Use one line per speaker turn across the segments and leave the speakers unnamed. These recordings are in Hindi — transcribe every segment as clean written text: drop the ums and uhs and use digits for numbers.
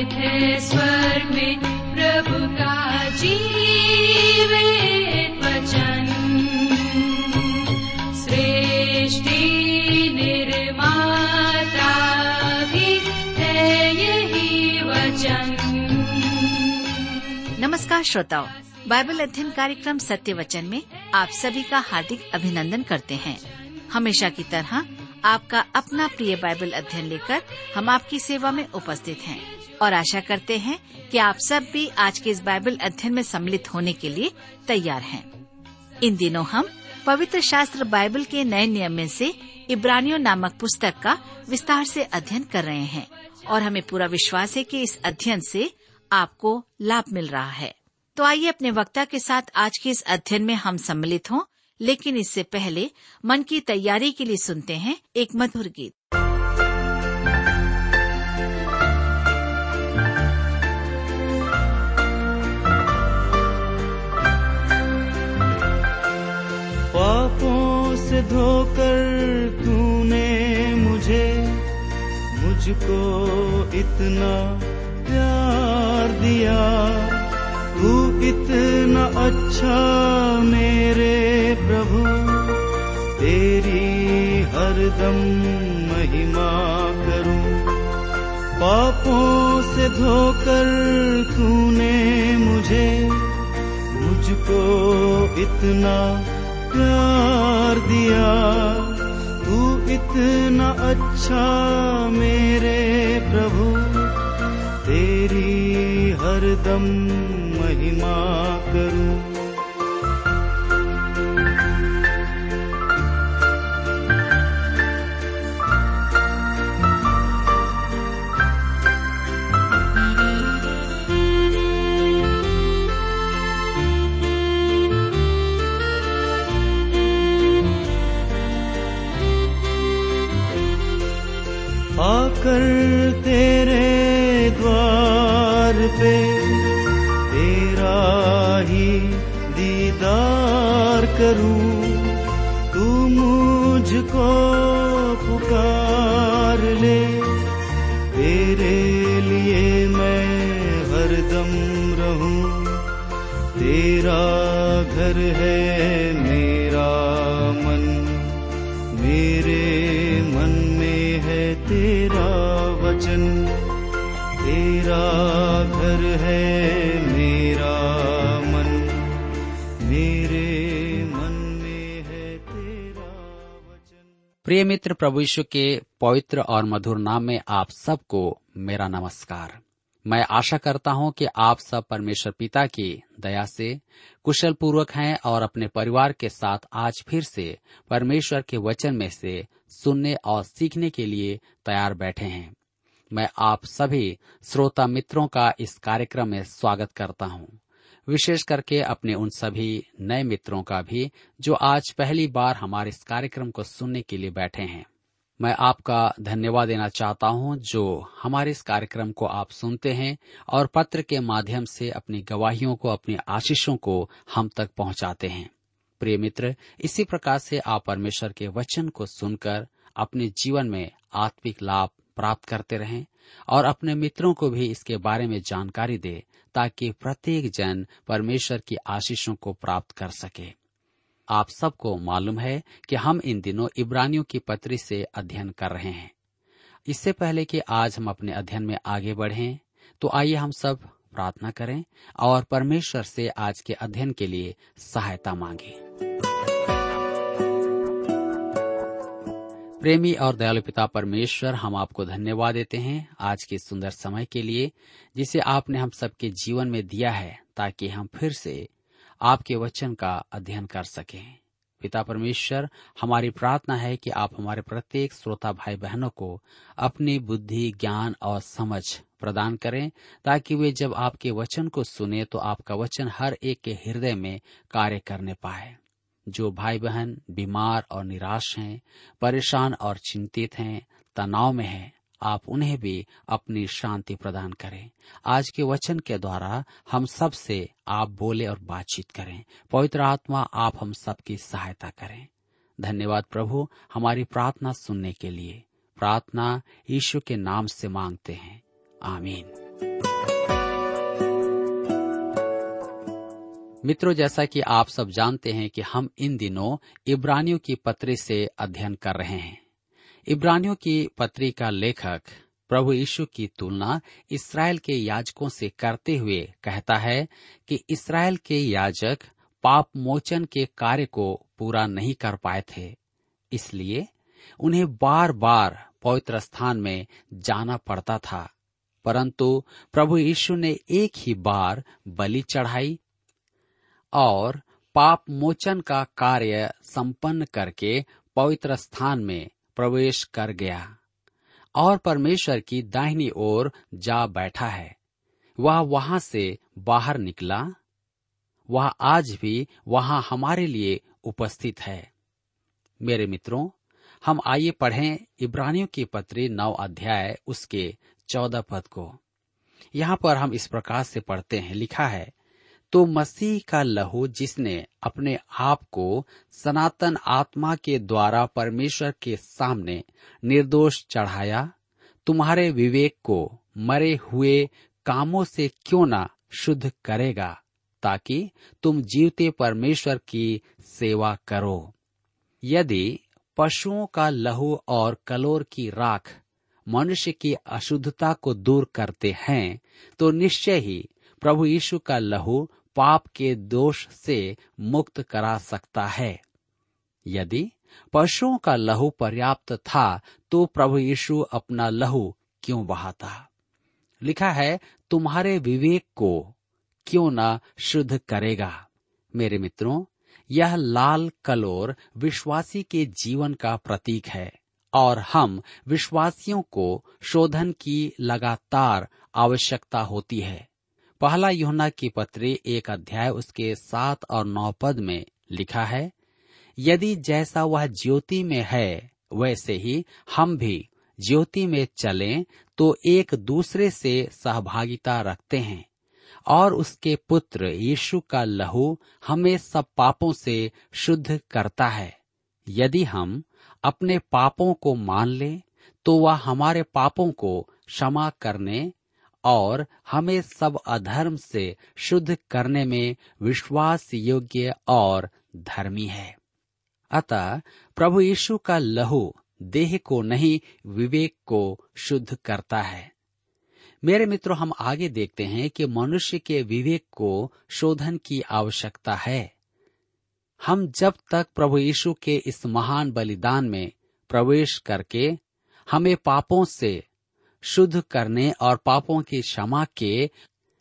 है स्वर्ग में प्रभु का जीवित वचन। सृष्टि निर्माता भी है यही वचन।
नमस्कार श्रोताओ, बाइबल अध्ययन कार्यक्रम सत्य वचन में आप सभी का हार्दिक अभिनंदन करते हैं। हमेशा की तरह आपका अपना प्रिय बाइबल अध्ययन लेकर हम आपकी सेवा में उपस्थित हैं और आशा करते हैं कि आप सब भी आज के इस बाइबल अध्ययन में सम्मिलित होने के लिए तैयार हैं। इन दिनों हम पवित्र शास्त्र बाइबल के नए नियम में से इब्रानियों नामक पुस्तक का विस्तार से अध्ययन कर रहे हैं और हमें पूरा विश्वास है कि इस अध्ययन से आपको लाभ मिल रहा है। तो आइए अपने वक्ता के साथ आज के इस अध्ययन में हम सम्मिलित हों, लेकिन इससे पहले मन की तैयारी के लिए सुनते हैं एक मधुर गीत।
पापों से धोकर तूने मुझको इतना प्यार दिया, तू इतना अच्छा मेरे प्रभु, तेरी हरदम महिमा करूं। पापों से धोकर तूने मुझको इतना प्यार दिया, तू इतना अच्छा मेरे प्रभु, तेरी हरदम महिमा करूं। आकर तेरे द्वार पे तेरा ही दीदार करूं, तू मुझको पुकार ले, तेरे लिए मैं हरदम रहूं। तेरा घर है मेरा मन, मेरे मन में है तेरा वचन। तेरा घर है मेरा मन, मेरे मन में है तेरा वचन।
प्रिय मित्र, प्रभु यीशु के पवित्र और मधुर नाम में आप सबको मेरा नमस्कार। मैं आशा करता हूं कि आप सब परमेश्वर पिता की दया से कुशल पूर्वक हैं और अपने परिवार के साथ आज फिर से परमेश्वर के वचन में से सुनने और सीखने के लिए तैयार बैठे हैं। मैं आप सभी श्रोता मित्रों का इस कार्यक्रम में स्वागत करता हूं, विशेष करके अपने उन सभी नए मित्रों का भी जो आज पहली बार हमारे इस कार्यक्रम को सुनने के लिए बैठे हैं। मैं आपका धन्यवाद देना चाहता हूं जो हमारे इस कार्यक्रम को आप सुनते हैं और पत्र के माध्यम से अपनी गवाहियों को, अपनी आशीषों को हम तक पहुंचाते हैं। प्रिय मित्र, इसी प्रकार से आप परमेश्वर के वचन को सुनकर अपने जीवन में आत्मिक लाभ प्राप्त करते रहें और अपने मित्रों को भी इसके बारे में जानकारी दें, ताकि प्रत्येक जन परमेश्वर की आशीषों को प्राप्त कर सके। आप सबको मालूम है कि हम इन दिनों इब्रानियों की पत्री से अध्ययन कर रहे हैं। इससे पहले कि आज हम अपने अध्ययन में आगे बढ़ें, तो आइए हम सब प्रार्थना करें और परमेश्वर से आज के अध्ययन के लिए सहायता मांगें। प्रेमी और दयालु पिता परमेश्वर, हम आपको धन्यवाद देते हैं आज के सुंदर समय के लिए जिसे आपने हम सबके जीवन में दिया है, ताकि हम फिर से आपके वचन का अध्ययन कर सकें। पिता परमेश्वर, हमारी प्रार्थना है कि आप हमारे प्रत्येक श्रोता भाई बहनों को अपनी बुद्धि, ज्ञान और समझ प्रदान करें, ताकि वे जब आपके वचन को सुने तो आपका वचन हर एक के हृदय में कार्य करने पाए। जो भाई बहन बीमार और निराश हैं, परेशान और चिंतित हैं, तनाव में हैं, आप उन्हें भी अपनी शांति प्रदान करें। आज के वचन के द्वारा हम सब से आप बोले और बातचीत करें। पवित्र आत्मा, आप हम सबकी सहायता करें। धन्यवाद प्रभु, हमारी प्रार्थना सुनने के लिए। प्रार्थना यीशु के नाम से मांगते हैं, आमीन। मित्रों, जैसा कि आप सब जानते हैं कि हम इन दिनों इब्रानियों की पत्री से अध्ययन कर रहे हैं। इब्रानियों की पत्री का लेखक प्रभु यीशु की तुलना इस्राएल के याजकों से करते हुए कहता है कि इस्राएल के याजक पाप मोचन के कार्य को पूरा नहीं कर पाए थे, इसलिए उन्हें बार बार पवित्र स्थान में जाना पड़ता था। परंतु प्रभु यीशु ने एक ही बार बलि चढ़ाई और पाप मोचन का कार्य संपन्न करके पवित्र स्थान में प्रवेश कर गया और परमेश्वर की दाहिनी ओर जा बैठा है। वह वहां से बाहर निकला, वह आज भी वहां हमारे लिए उपस्थित है। मेरे मित्रों, हम आइए पढ़ें इब्रानियों की पत्री 9 अध्याय उसके 14 पद को। यहाँ पर हम इस प्रकार से पढ़ते हैं, लिखा है, तो मसीह का लहू जिसने अपने आप को सनातन आत्मा के द्वारा परमेश्वर के सामने निर्दोष चढ़ाया, तुम्हारे विवेक को मरे हुए कामों से क्यों न शुद्ध करेगा, ताकि तुम जीवते परमेश्वर की सेवा करो। यदि पशुओं का लहू और कलोर की राख मनुष्य की अशुद्धता को दूर करते हैं, तो निश्चय ही प्रभु यीशु का लहू पाप के दोष से मुक्त करा सकता है। यदि पशुओं का लहू पर्याप्त था, तो प्रभु यीशु अपना लहू क्यों बहाता? लिखा है, तुम्हारे विवेक को क्यों न शुद्ध करेगा। मेरे मित्रों, यह लाल कलोर विश्वासी के जीवन का प्रतीक है और हम विश्वासियों को शोधन की लगातार आवश्यकता होती है। पहला यूहन्ना की पत्री 1 अध्याय उसके 7 और 9 पद में लिखा है, यदि जैसा वह ज्योति में है वैसे ही हम भी ज्योति में चलें, तो एक दूसरे से सहभागिता रखते हैं और उसके पुत्र यीशु का लहू हमें सब पापों से शुद्ध करता है। यदि हम अपने पापों को मान लें, तो वह हमारे पापों को क्षमा करने और हमें सब अधर्म से शुद्ध करने में विश्वास योग्य और धर्मी है। अतः प्रभु यीशु का लहू देह को नहीं, विवेक को शुद्ध करता है। मेरे मित्रों, हम आगे देखते हैं कि मनुष्य के विवेक को शोधन की आवश्यकता है। हम जब तक प्रभु यीशु के इस महान बलिदान में प्रवेश करके हमें पापों से शुद्ध करने और पापों की क्षमा के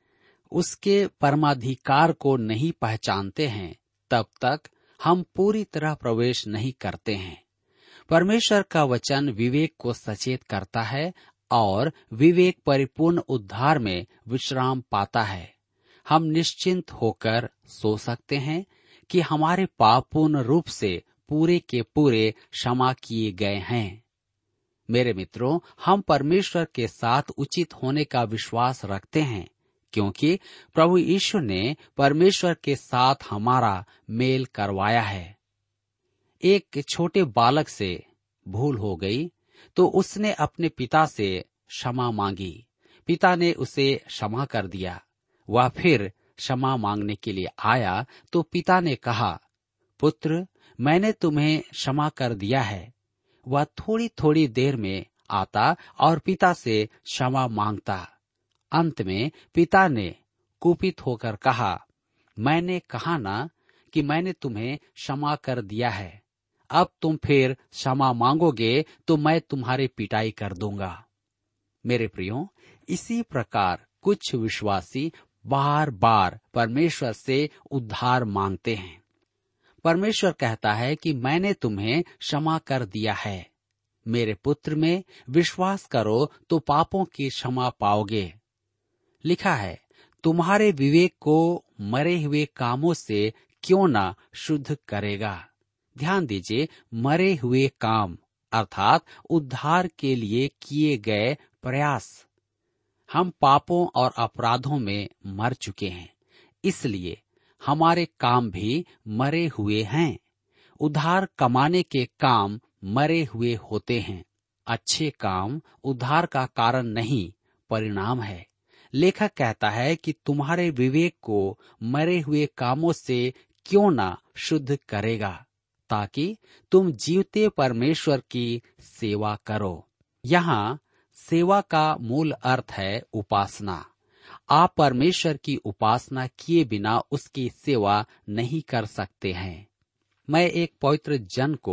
उसके परमाधिकार को नहीं पहचानते हैं, तब तक हम पूरी तरह प्रवेश नहीं करते हैं। परमेश्वर का वचन विवेक को सचेत करता है और विवेक परिपूर्ण उद्धार में विश्राम पाता है। हम निश्चिंत होकर सो सकते हैं कि हमारे पाप पूर्ण रूप से पूरे के पूरे क्षमा किए गए हैं। मेरे मित्रों, हम परमेश्वर के साथ उचित होने का विश्वास रखते हैं, क्योंकि प्रभु यीशु ने परमेश्वर के साथ हमारा मेल करवाया है। एक छोटे बालक से भूल हो गई तो उसने अपने पिता से क्षमा मांगी। पिता ने उसे क्षमा कर दिया। वह फिर क्षमा मांगने के लिए आया तो पिता ने कहा, पुत्र, मैंने तुम्हें क्षमा कर दिया है। वह थोड़ी थोड़ी देर में आता और पिता से क्षमा मांगता। अंत में पिता ने कुपित होकर कहा, मैंने कहा ना कि मैंने तुम्हें क्षमा कर दिया है। अब तुम फिर क्षमा मांगोगे तो मैं तुम्हारी पिटाई कर दूंगा। मेरे प्रियो, इसी प्रकार कुछ विश्वासी बार बार परमेश्वर से उद्धार मांगते हैं। परमेश्वर कहता है कि मैंने तुम्हें क्षमा कर दिया है। मेरे पुत्र में विश्वास करो तो पापों की क्षमा पाओगे। लिखा है, तुम्हारे विवेक को मरे हुए कामों से क्यों न शुद्ध करेगा। ध्यान दीजिए, मरे हुए काम अर्थात उद्धार के लिए किए गए प्रयास। हम पापों और अपराधों में मर चुके हैं, इसलिए हमारे काम भी मरे हुए हैं। उद्धार कमाने के काम मरे हुए होते हैं। अच्छे काम उद्धार का कारण नहीं, परिणाम है। लेखक कहता है कि तुम्हारे विवेक को मरे हुए कामों से क्यों ना शुद्ध करेगा, ताकि तुम जीवते परमेश्वर की सेवा करो। यहाँ सेवा का मूल अर्थ है उपासना। आप परमेश्वर की उपासना किए बिना उसकी सेवा नहीं कर सकते हैं। मैं एक पवित्र जन को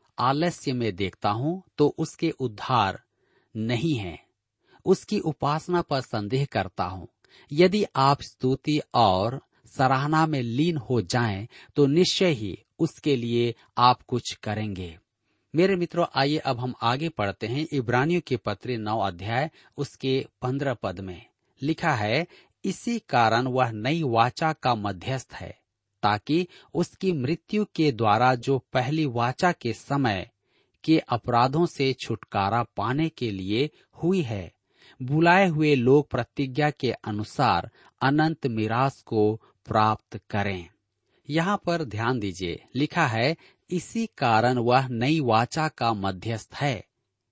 आलस्य में देखता हूँ तो उसके उद्धार नहीं है, उसकी उपासना पर संदेह करता हूँ। यदि आप स्तुति और सराहना में लीन हो जाएं, तो निश्चय ही उसके लिए आप कुछ करेंगे। मेरे मित्रों, आइए अब हम आगे पढ़ते हैं। इब्रानियों के पत्र 9 अध्याय उसके 15 पद में लिखा है, इसी कारण वह नई वाचा का मध्यस्थ है, ताकि उसकी मृत्यु के द्वारा जो पहली वाचा के समय के अपराधों से छुटकारा पाने के लिए हुई है, बुलाए हुए लोग प्रतिज्ञा के अनुसार अनंत मिरास को प्राप्त करें। यहाँ पर ध्यान दीजिए, लिखा है इसी कारण वह नई वाचा का मध्यस्थ है।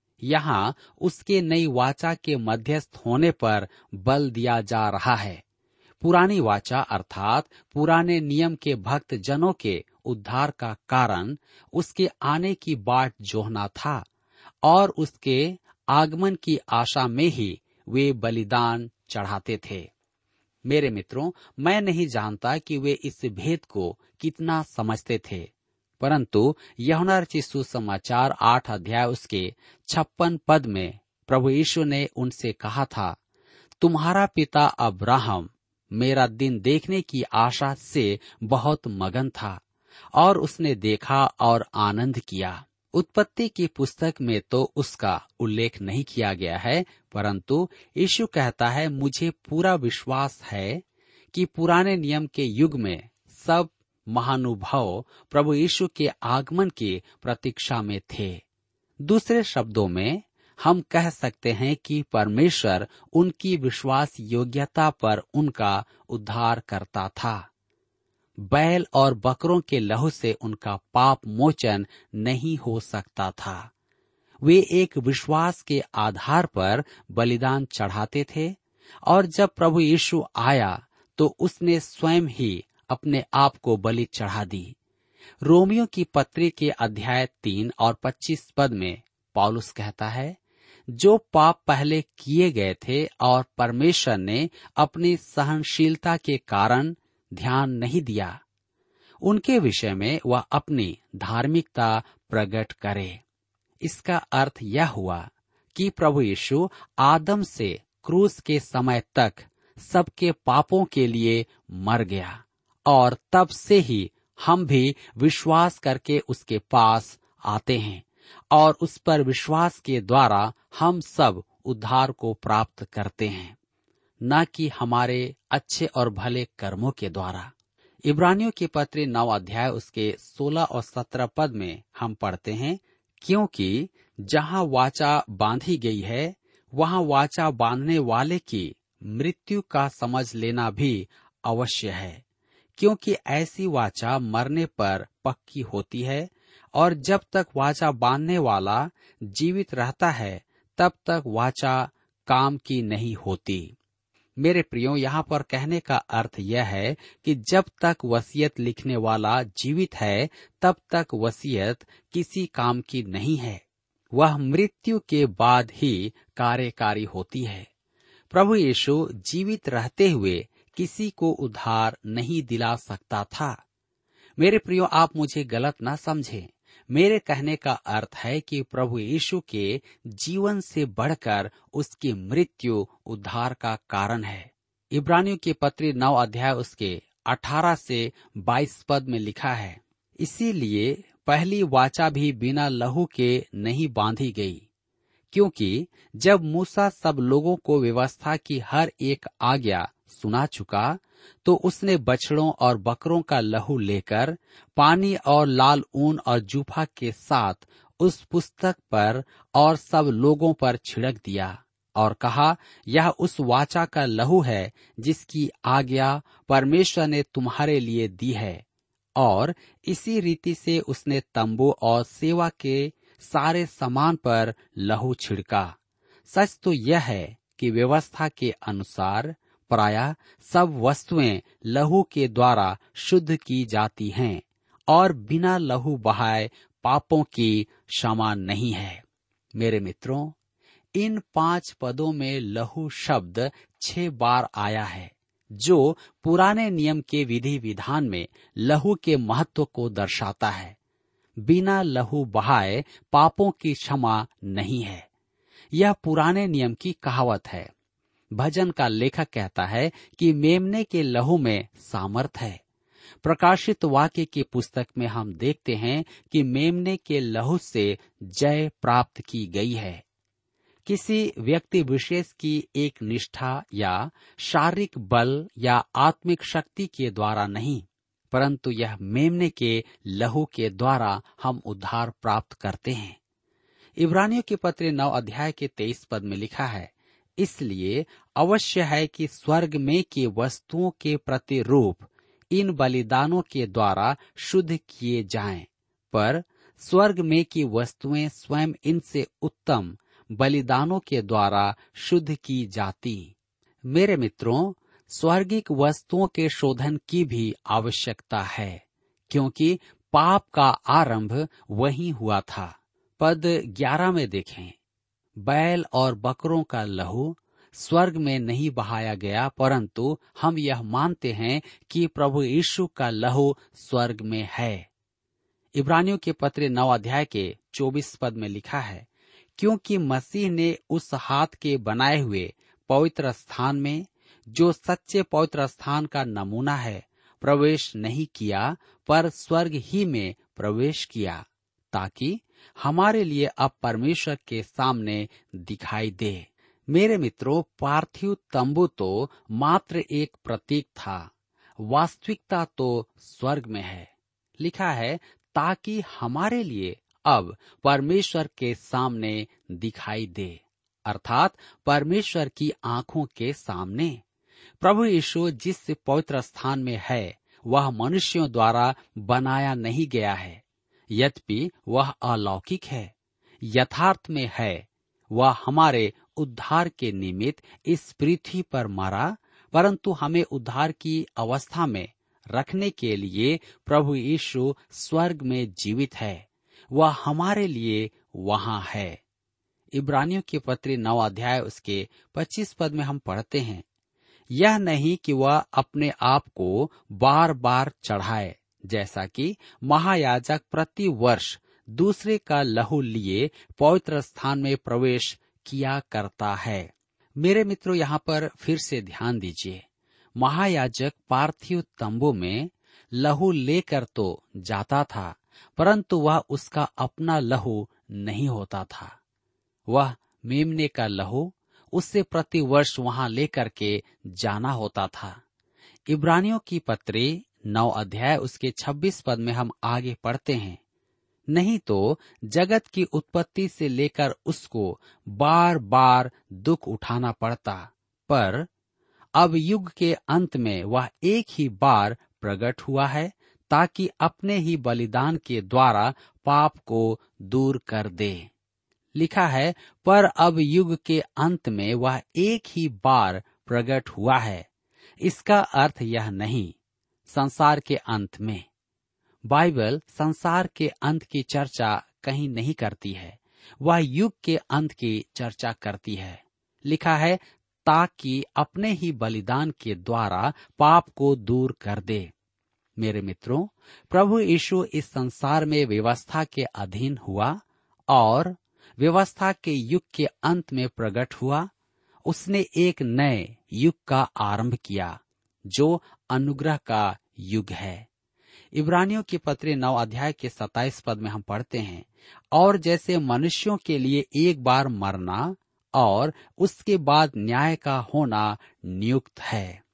यहाँ उसके नई वाचा के मध्यस्थ होने पर बल दिया जा रहा है। पुरानी वाचा अर्थात पुराने नियम के भक्त जनों के उद्धार का कारण उसके आने की बाट जोहना था और उसके आगमन की आशा में ही वे बलिदान चढ़ाते थे। मेरे मित्रों, मैं नहीं जानता कि वे इस भेद को कितना समझते थे, परंतु यूहन्ना रचित सुसमाचार 8 अध्याय उसके 56 पद में प्रभु यीशु ने उनसे कहा था, तुम्हारा पिता अब्राहम मेरा दिन देखने की आशा से बहुत मगन था और उसने देखा और आनंद किया। उत्पत्ति की पुस्तक में तो उसका उल्लेख नहीं किया गया है, परंतु यीशु कहता है, मुझे पूरा विश्वास है कि पुराने नियम के युग में सब महानुभाव प्रभु यीशु के आगमन की प्रतीक्षा में थे। दूसरे शब्दों में हम कह सकते हैं कि परमेश्वर उनकी विश्वास योग्यता पर उनका उद्धार करता था। बैल और बकरों के लहू से उनका पाप मोचन नहीं हो सकता था। वे एक विश्वास के आधार पर बलिदान चढ़ाते थे और जब प्रभु यीशु आया तो उसने स्वयं ही अपने आप को बलि चढ़ा दी। रोमियो की पत्री के अध्याय 3 और 25 पद में पौलुस कहता है, जो पाप पहले किए गए थे और परमेश्वर ने अपनी सहनशीलता के कारण ध्यान नहीं दिया, उनके विषय में वह अपनी धार्मिकता प्रकट करे। इसका अर्थ यह हुआ कि प्रभु यीशु आदम से क्रूस के समय तक सबके पापों के लिए मर गया और तब से ही हम भी विश्वास करके उसके पास आते हैं और उस पर विश्वास के द्वारा हम सब उद्धार को प्राप्त करते हैं, न कि हमारे अच्छे और भले कर्मों के द्वारा। इब्रानियों के पत्र 9 अध्याय उसके 16 और 17 पद में हम पढ़ते हैं, क्योंकि जहाँ वाचा बांधी गई है वहाँ वाचा बांधने वाले की मृत्यु का समझ लेना भी अवश्य है, क्योंकि ऐसी वाचा मरने पर पक्की होती है और जब तक वाचा बांधने वाला जीवित रहता है तब तक वाचा काम की नहीं होती। मेरे प्रियो, यहाँ पर कहने का अर्थ यह है कि जब तक वसीयत लिखने वाला जीवित है तब तक वसीयत किसी काम की नहीं है, वह मृत्यु के बाद ही कार्यकारी होती है। प्रभु यीशु जीवित रहते हुए किसी को उद्धार नहीं दिला सकता था। मेरे प्रियो, आप मुझे गलत न समझें। मेरे कहने का अर्थ है कि प्रभु यीशु के जीवन से बढ़कर उसकी मृत्यु उद्धार का कारण है। इब्रानियों के पत्री 9 अध्याय उसके 18 से 22 पद में लिखा है, इसीलिए पहली वाचा भी बिना लहू के नहीं बांधी गई, क्योंकि जब मूसा सब लोगों को व्यवस्था की हर एक आज्ञा सुना चुका तो उसने बछड़ों और बकरों का लहू लेकर पानी और लाल ऊन और जूफा के साथ उस पुस्तक पर और सब लोगों पर छिड़क दिया और कहा, यह उस वाचा का लहू है जिसकी आज्ञा परमेश्वर ने तुम्हारे लिए दी है। और इसी रीति से उसने तंबू और सेवा के सारे सामान पर लहू छिड़का। सच तो यह है कि व्यवस्था के अनुसार प्रायः सब वस्तुएं लहू के द्वारा शुद्ध की जाती हैं और बिना लहू बहाए पापों की क्षमा नहीं है। मेरे मित्रों, इन 5 पदों में लहू शब्द 6 बार आया है, जो पुराने नियम के विधि विधान में लहू के महत्व को दर्शाता है। बिना लहू बहाए पापों की क्षमा नहीं है। यह पुराने नियम की कहावत है। भजन का लेखक कहता है कि मेमने के लहू में सामर्थ है। प्रकाशित वाक्य की पुस्तक में हम देखते हैं कि मेमने के लहू से जय प्राप्त की गई है। किसी व्यक्ति विशेष की एक निष्ठा या शारीरिक बल या आत्मिक शक्ति के द्वारा नहीं, परंतु यह मेमने के लहू के द्वारा हम उद्धार प्राप्त करते हैं। इब्रानियों के पत्र 9 अध्याय के 23 पद में लिखा है, इसलिए अवश्य है कि स्वर्ग में की वस्तुओं के प्रतिरूप इन बलिदानों के द्वारा शुद्ध किए जाएं, पर स्वर्ग में की वस्तुएं स्वयं इनसे उत्तम बलिदानों के द्वारा शुद्ध की जाती। मेरे मित्रों, स्वर्गिक वस्तुओं के शोधन की भी आवश्यकता है, क्योंकि पाप का आरंभ वहीं हुआ था। पद 11 में देखें, बैल और बकरों का लहू स्वर्ग में नहीं बहाया गया, परंतु हम यह मानते हैं कि प्रभु यीशु का लहू स्वर्ग में है। इब्रानियों के पत्र 9 अध्याय के 24 पद में लिखा है, क्योंकि मसीह ने उस हाथ के बनाए हुए पवित्र स्थान में, जो सच्चे पवित्र स्थान का नमूना है, प्रवेश नहीं किया, पर स्वर्ग ही में प्रवेश किया, ताकि हमारे लिए अब परमेश्वर के सामने दिखाई दे। मेरे मित्रों, पार्थिव तंबू तो मात्र एक प्रतीक था, वास्तविकता तो स्वर्ग में है। लिखा है, ताकि हमारे लिए अब परमेश्वर के सामने दिखाई दे, अर्थात परमेश्वर की आंखों के सामने। प्रभु यीशु जिस पवित्र स्थान में है, वह मनुष्यों द्वारा बनाया नहीं गया है, यद्यपि वह अलौकिक है, यथार्थ में है। वह हमारे उद्धार के निमित्त इस पृथ्वी पर मरा, परंतु हमें उद्धार की अवस्था में रखने के लिए प्रभु यीशु स्वर्ग में जीवित है। वह हमारे लिए वहां है। इब्रानियों के पत्र 9 अध्याय उसके 25 पद में हम पढ़ते हैं, यह नहीं कि वह अपने आप को बार बार चढ़ाए, जैसा कि महायाजक प्रति वर्ष दूसरे का लहू लिए पवित्र स्थान में प्रवेश किया करता है। मेरे मित्रों, यहाँ पर फिर से ध्यान दीजिए, महायाजक पार्थिव तंबू में लहू लेकर तो जाता था, परंतु वह उसका अपना लहू नहीं होता था। वह मेमने का लहू उससे प्रति वर्ष वहां लेकर के जाना होता था। इब्रानियों की पत्री 9 अध्याय उसके 26 पद में हम आगे पढ़ते हैं, नहीं तो जगत की उत्पत्ति से लेकर उसको बार बार दुख उठाना पड़ता, पर अब युग के अंत में वह एक ही बार प्रकट हुआ है, ताकि अपने ही बलिदान के द्वारा पाप को दूर कर दे। लिखा है, पर अब युग के अंत में वह एक ही बार प्रकट हुआ है। इसका अर्थ यह नहीं संसार के अंत में। बाइबल संसार के अंत की चर्चा कहीं नहीं करती है, वह युग के अंत की चर्चा करती है। लिखा है, ताकि अपने ही बलिदान के द्वारा पाप को दूर कर दे। मेरे मित्रों, प्रभु यीशु इस संसार में व्यवस्था के अधीन हुआ और व्यवस्था के युग के अंत में प्रकट हुआ। उसने एक नए युग का आरंभ किया, जो अनुग्रह का युग है। इब्रानियों के पत्र 9 अध्याय के 27 पद में हम पढ़ते हैं, और जैसे मनुष्यों के लिए एक बार मरना और उसके बाद न्याय का होना नियुक्त है।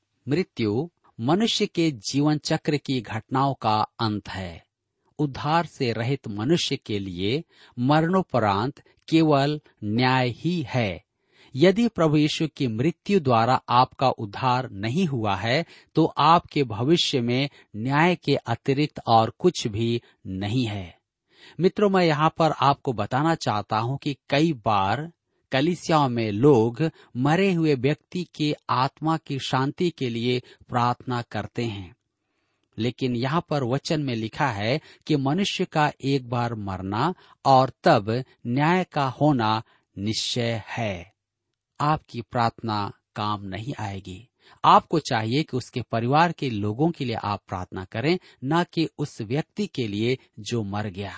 मृत्यु मनुष्य के जीवन चक्र की घटनाओं का अंत है। उद्धार से रहित मनुष्य के लिए मरणोपरांत केवल न्याय ही है। यदि प्रभु यीशु की मृत्यु द्वारा आपका उद्धार नहीं हुआ है, तो आपके भविष्य में न्याय के अतिरिक्त और कुछ भी नहीं है। मित्रों, मैं यहाँ पर आपको बताना चाहता हूँ कि कई बार कलीसियाओं में लोग मरे हुए व्यक्ति के आत्मा की शांति के लिए प्रार्थना करते हैं, लेकिन यहाँ पर वचन में लिखा है कि मनुष्य का एक बार मरना और तब न्याय का होना निश्चय है। आपकी प्रार्थना काम नहीं आएगी। आपको चाहिए कि उसके परिवार के लोगों के लिए आप प्रार्थना करें, न कि उस व्यक्ति के लिए जो मर गया।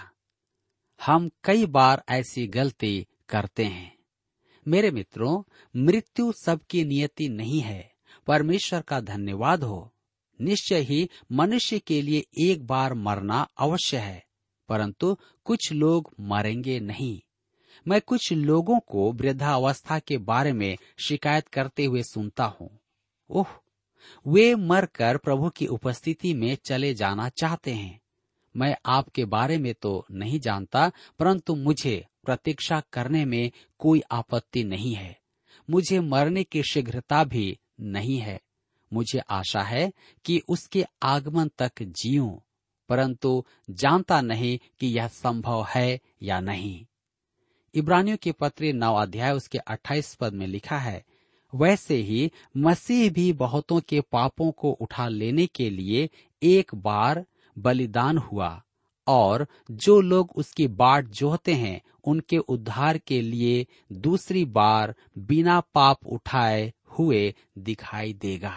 हम कई बार ऐसी गलती करते हैं। मेरे मित्रों, मृत्यु सबकी नियति नहीं है। परमेश्वर का धन्यवाद हो, निश्चय ही मनुष्य के लिए एक बार मरना अवश्य है, परंतु कुछ लोग मरेंगे नहीं। मैं कुछ लोगों को वृद्धावस्था के बारे में शिकायत करते हुए सुनता हूँ। ओह, वे मरकर प्रभु की उपस्थिति में चले जाना चाहते हैं। मैं आपके बारे में तो नहीं जानता, परंतु मुझे प्रतीक्षा करने में कोई आपत्ति नहीं है। मुझे मरने की शीघ्रता भी नहीं है। मुझे आशा है कि उसके आगमन तक जीऊं, परंतु जानता नहीं कि यह संभव है या नहीं। इब्रानियों के पत्र 9 अध्याय उसके 28 पद में लिखा है, वैसे ही मसीह भी बहुतों के पापों को उठा लेने के लिए एक बार बलिदान हुआ, और जो लोग उसकी बाट जोहते हैं उनके उद्धार के लिए दूसरी बार बिना पाप उठाए हुए दिखाई देगा।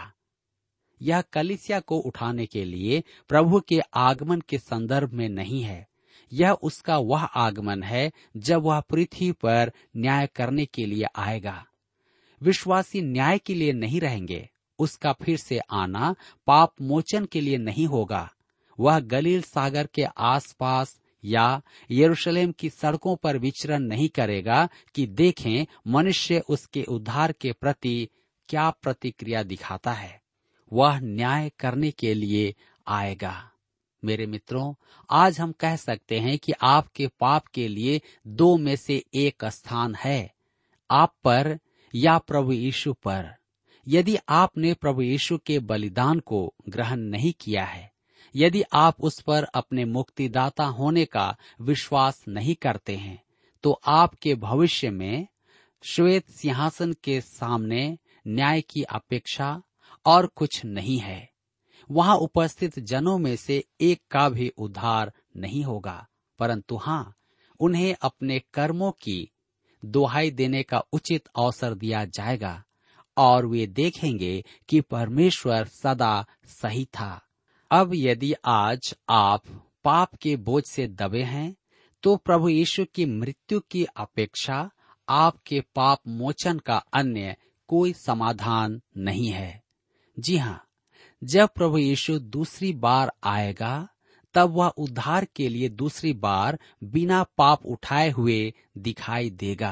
यह कलीसिया को उठाने के लिए प्रभु के आगमन के संदर्भ में नहीं है। यह उसका वह आगमन है जब वह पृथ्वी पर न्याय करने के लिए आएगा। विश्वासी न्याय के लिए नहीं रहेंगे। उसका फिर से आना पाप मोचन के लिए नहीं होगा। वह गलील सागर के आसपास या यरूशलेम की सड़कों पर विचरण नहीं करेगा कि देखें मनुष्य उसके उद्धार के प्रति क्या प्रतिक्रिया दिखाता है। वह न्याय करने के लिए आएगा। मेरे मित्रों, आज हम कह सकते हैं कि आपके पाप के लिए 2 में से एक स्थान है, आप पर या प्रभु यीशु पर। यदि आपने प्रभु यीशु के बलिदान को ग्रहण नहीं किया है, यदि आप उस पर अपने मुक्तिदाता होने का विश्वास नहीं करते हैं, तो आपके भविष्य में श्वेत सिंहासन के सामने न्याय की अपेक्षा और कुछ नहीं है। वहां उपस्थित जनों में से एक का भी उद्धार नहीं होगा, परंतु हाँ, उन्हें अपने कर्मों की दुहाई देने का उचित अवसर दिया जाएगा और वे देखेंगे कि परमेश्वर सदा सही था। अब यदि आज आप पाप के बोझ से दबे हैं, तो प्रभु यीशु की मृत्यु की अपेक्षा आपके पाप मोचन का अन्य कोई समाधान नहीं है। जी हाँ, जब प्रभु यीशु दूसरी बार आएगा, तब वह उद्धार के लिए दूसरी बार बिना पाप उठाए हुए दिखाई देगा।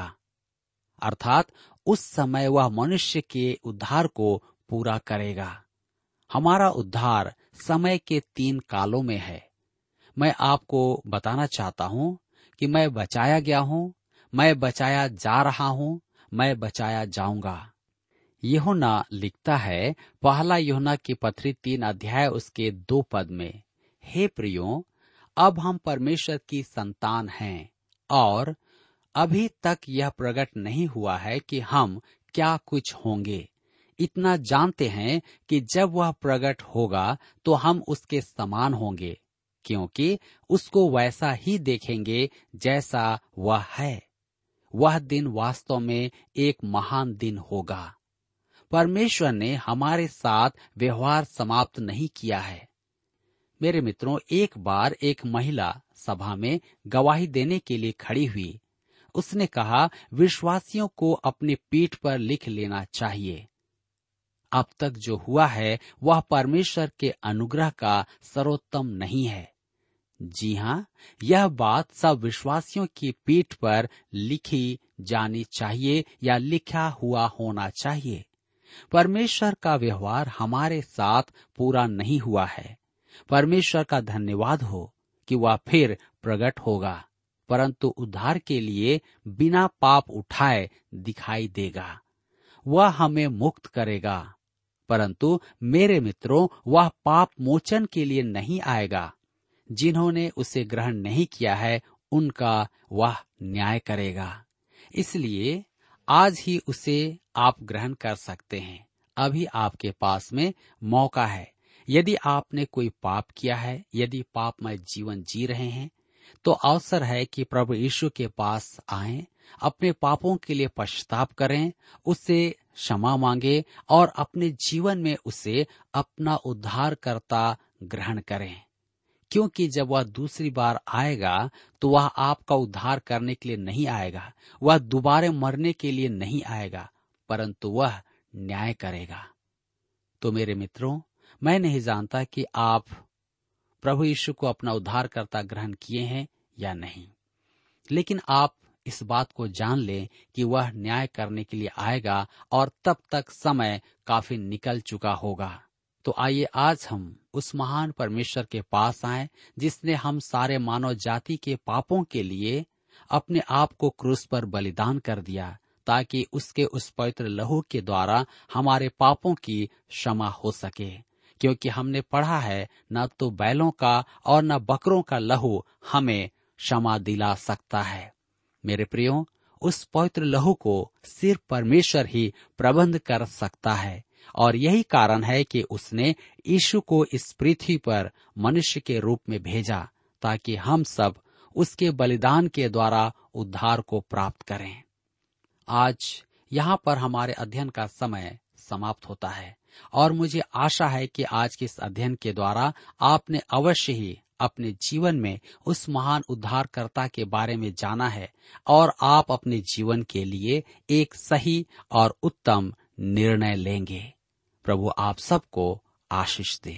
अर्थात उस समय वह मनुष्य के उद्धार को पूरा करेगा। हमारा उद्धार समय के 3 कालों में है। मैं आपको बताना चाहता हूँ कि मैं बचाया गया हूँ, मैं बचाया जा रहा हूँ, मैं बचाया जाऊंगा। यूहन्ना लिखता है, पहला यूहन्ना की पत्री 3 अध्याय उसके 2 पद में, हे प्रियो, अब हम परमेश्वर की संतान हैं और अभी तक यह प्रकट नहीं हुआ है कि हम क्या कुछ होंगे। इतना जानते हैं कि जब वह प्रकट होगा तो हम उसके समान होंगे, क्योंकि उसको वैसा ही देखेंगे जैसा वह है। वह दिन वास्तव में एक महान दिन होगा। परमेश्वर ने हमारे साथ व्यवहार समाप्त नहीं किया है। मेरे मित्रों, एक बार एक महिला सभा में गवाही देने के लिए खड़ी हुई। उसने कहा, विश्वासियों को अपनी पीठ पर लिख लेना चाहिए। अब तक जो हुआ है वह परमेश्वर के अनुग्रह का सर्वोत्तम नहीं है। जी हाँ, यह बात सब विश्वासियों की पीठ पर लिखी जानी चाहिए या लिखा हुआ होना चाहिए। परमेश्वर का व्यवहार हमारे साथ पूरा नहीं हुआ है। परमेश्वर का धन्यवाद हो कि वह फिर प्रकट होगा, परंतु उद्धार के लिए बिना पाप उठाए दिखाई देगा। वह हमें मुक्त करेगा, परंतु मेरे मित्रों, वह पाप मोचन के लिए नहीं आएगा। जिन्होंने उसे ग्रहण नहीं किया है, उनका वह न्याय करेगा। इसलिए आज ही उसे आप ग्रहण कर सकते हैं। अभी आपके पास में मौका है। यदि आपने कोई पाप किया है, यदि पापमय जीवन जी रहे हैं, तो अवसर है कि प्रभु यीशु के पास आएं, अपने पापों के लिए पश्चाताप करें, उससे क्षमा मांगे और अपने जीवन में उसे अपना उद्धारकर्ता ग्रहण करें। क्योंकि जब वह दूसरी बार आएगा तो वह आपका उद्धार करने के लिए नहीं आएगा, वह दोबारा मरने के लिए नहीं आएगा, परंतु वह न्याय करेगा। तो मेरे मित्रों, मैं नहीं जानता कि आप प्रभु यीशु को अपना उद्धारकर्ता ग्रहण किए हैं या नहीं, लेकिन आप इस बात को जान लें कि वह न्याय करने के लिए आएगा और तब तक समय काफी निकल चुका होगा। तो आइए आज हम उस महान परमेश्वर के पास आएं, जिसने हम सारे मानव जाति के पापों के लिए अपने आप को क्रूस पर बलिदान कर दिया, ताकि उसके उस पवित्र लहू के द्वारा हमारे पापों की क्षमा हो सके। क्योंकि हमने पढ़ा है, न तो बैलों का और न बकरों का लहू हमें क्षमा दिला सकता है। मेरे प्रियो, उस पवित्र लहू को सिर्फ परमेश्वर ही प्रबंध कर सकता है, और यही कारण है कि उसने यीशु को इस पृथ्वी पर मनुष्य के रूप में भेजा, ताकि हम सब उसके बलिदान के द्वारा उद्धार को प्राप्त करें। आज यहाँ पर हमारे अध्ययन का समय समाप्त होता है, और मुझे आशा है कि आज के इस अध्ययन के द्वारा आपने अवश्य ही अपने जीवन में उस महान उद्धारकर्ता के बारे में जाना है, और आप अपने जीवन के लिए एक सही और उत्तम निर्णय लेंगे। प्रभु आप सबको आशीष दे।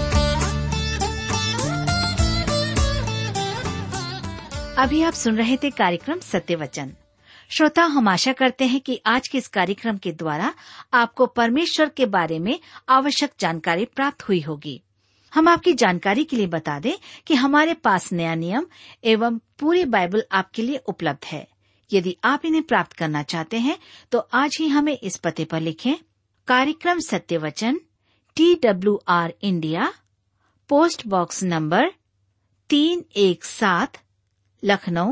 अभी आप सुन रहे थे कार्यक्रम सत्य वचन। श्रोता, हम आशा करते हैं कि आज के इस कार्यक्रम के द्वारा आपको परमेश्वर के बारे में आवश्यक जानकारी प्राप्त हुई होगी। हम आपकी जानकारी के लिए बता दें कि हमारे पास नया नियम एवं पूरी बाइबल आपके लिए उपलब्ध है। यदि आप इन्हें प्राप्त करना चाहते हैं तो आज ही हमें इस पते पर लिखें। कार्यक्रम Satya Vachan, TWR India, post box number 317, Lucknow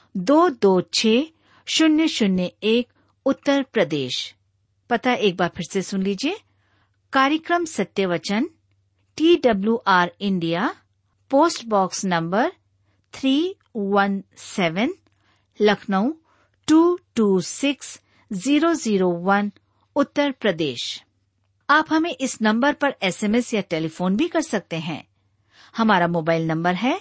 226001, Uttar Pradesh. पता एक बार फिर से सुन लीजिए। कार्यक्रम Satya Vachan, TWR India, post box number 317, Lucknow 226001, Uttar Pradesh. आप हमें इस नंबर पर SMS या टेलीफोन भी कर सकते हैं। हमारा मोबाइल नंबर है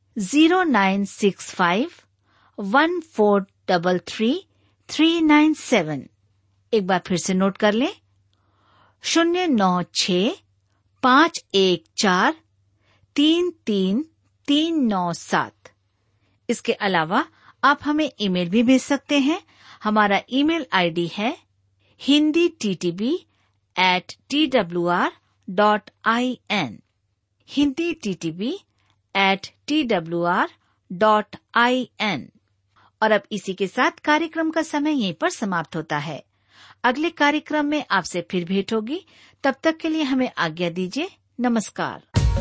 09651433 एक बार फिर से नोट कर लें, 0965143397। इसके अलावा आप हमें ईमेल भी भेज सकते हैं। हमारा ईमेल आईडी है hinditb@twr.in, hinditb@twr.in। और अब इसी के साथ कार्यक्रम का समय यहीं पर समाप्त होता है। अगले कार्यक्रम में आपसे फिर भेंट होगी। तब तक के लिए हमें आज्ञा दीजिए। नमस्कार।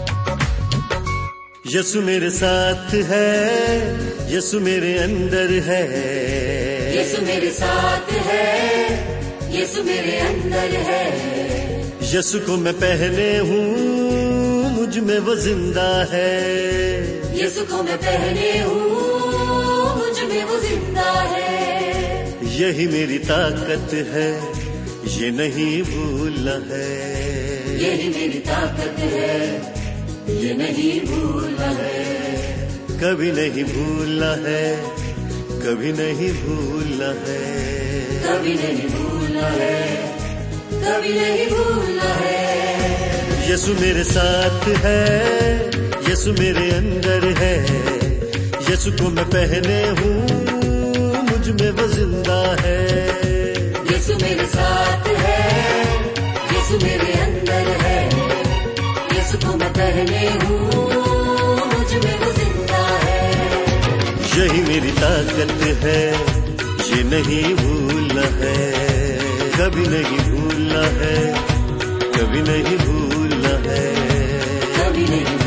यीशु मेरे साथ है, यीशु मेरे अंदर है,
यीशु मेरे साथ है, यीशु मेरे अंदर है।
यीशु को मैं पहने हूँ, मुझ में वो जिंदा है।
यीशु को मैं पहने हूँ, मुझ में वो जिंदा है।
यही मेरी ताकत है, ये नहीं भूलना है।
यही मेरी ताकत है, ये नहीं भूलना है।
कभी नहीं भूलना है, कभी नहीं भूलना है,
कभी नहीं भूलना है, कभी नहीं भूलना है।
यीशु मेरे साथ है, यीशु मेरे अंदर है। यीशु को मैं पहने हूँ, मुझ में वो जिंदा है।
यीशु मेरे साथ है, यीशु मेरे अंदर है। यीशु को मैं पहने हूँ, मुझ में वो जिंदा है।
यही मेरी ताकत है, ये नहीं भूलना है। कभी नहीं भूलना है, कभी नहीं भूलना है,
कभी नहीं